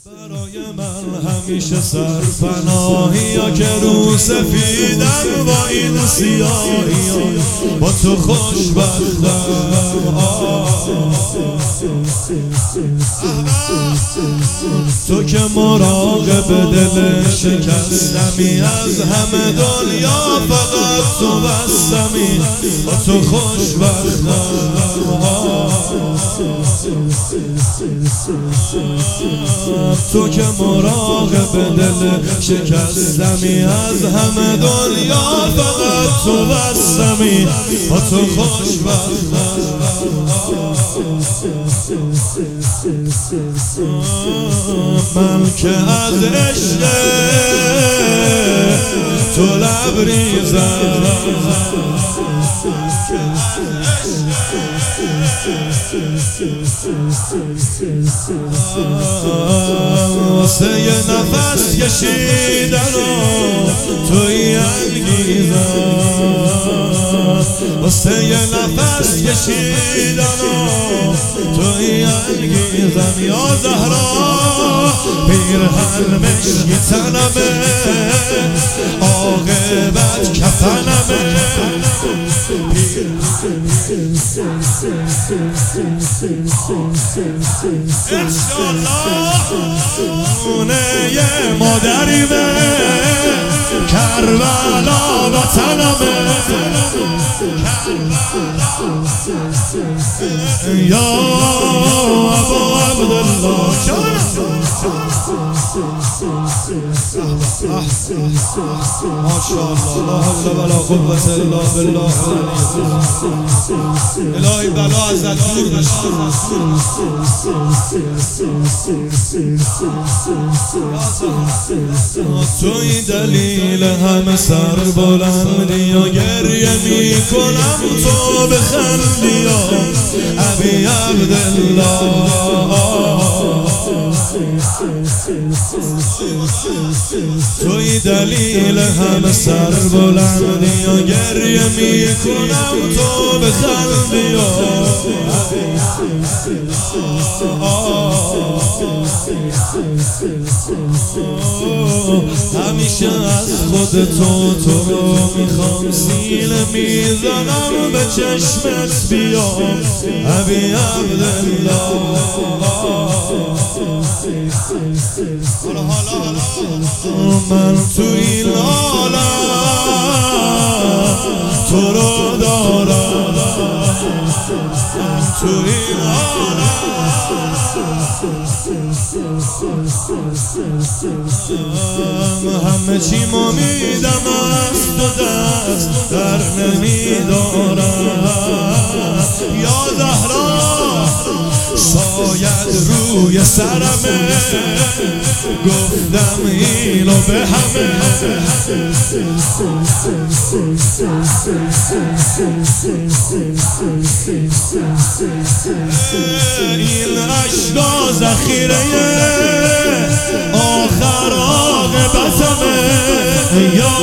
برای من همیشه سرپناهی یا که رو سفیدم با این سیاهی با تو خوشبختم. تو که مراقب دل شکستمی، از همه دنیا فقط تو بستمی، با تو خوشبختم. تو که مراقب دل شکستمی، از همه دنیا فقط تو بستمی، با تو خوشبختم. من که از عشق تو لبریزم، واسه یه نفس کشیدن توی انگیزم، واسه یه نفس کشیدن توی انگیزم. یا زهرا پیرهن مشکی تنمه، عاقبت کفنمه. خونه مادریمه، کربلا وطنمه. یا ابا عبدالله ماشاءالله، لا حول ولا قوة الا بالله. الهی بلا از دور بشه. توی دلیل همه سر بلندی و گریه می کنم تو بخندی یا ابی عبدالله. توی دلیل همه سر بلندی و گریه می کنم تو بخندی یا همیشه از خود تو رو میخوام، سینه میزنم به چشمت بیا ابی عبدالله. من تو این عالم تو رو دارم، تو این عالم همه چی ما میدم از تو دست در نمیدارم. یا زهرا شاید روی سرمه، گفتم اینو به همه. این عشقا ذخیره آخر عاقبتمه. یا